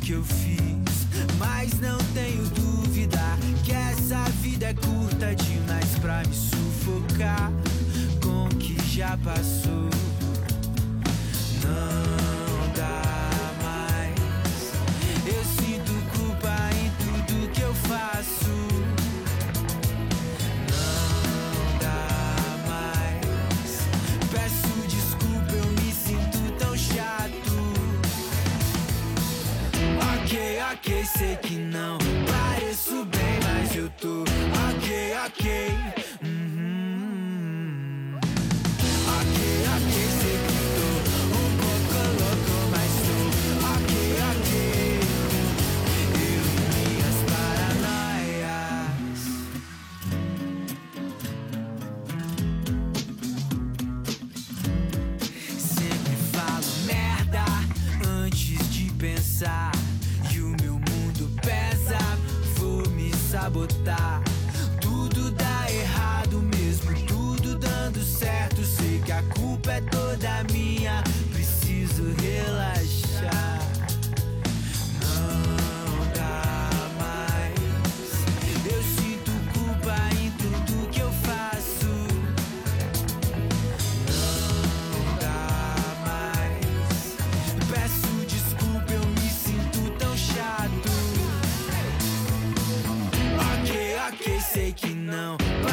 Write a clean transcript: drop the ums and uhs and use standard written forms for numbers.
que eu fiz, mas não tenho dúvida que essa vida é curta demais pra me sufocar com o que já passou. Não dá mais, eu sinto culpa em tudo que eu faço. Não dá mais, peço desculpa, eu me sinto tão chato. Ok, sei que não pareço bem, mas eu tô ok. Ok, sei que tô um pouco louco, mas tô ok. Eu e minhas paranoias. Sempre falo merda antes de pensar, e o meu mundo pesa, vou me sabotar. Tudo dá errado mesmo, tudo dando certo. Sei que a culpa é toda minha, preciso relaxar. Não dá mais, eu sinto culpa em tudo que eu faço. Não dá mais, peço desculpa, eu me sinto tão chato. Ok, sei que não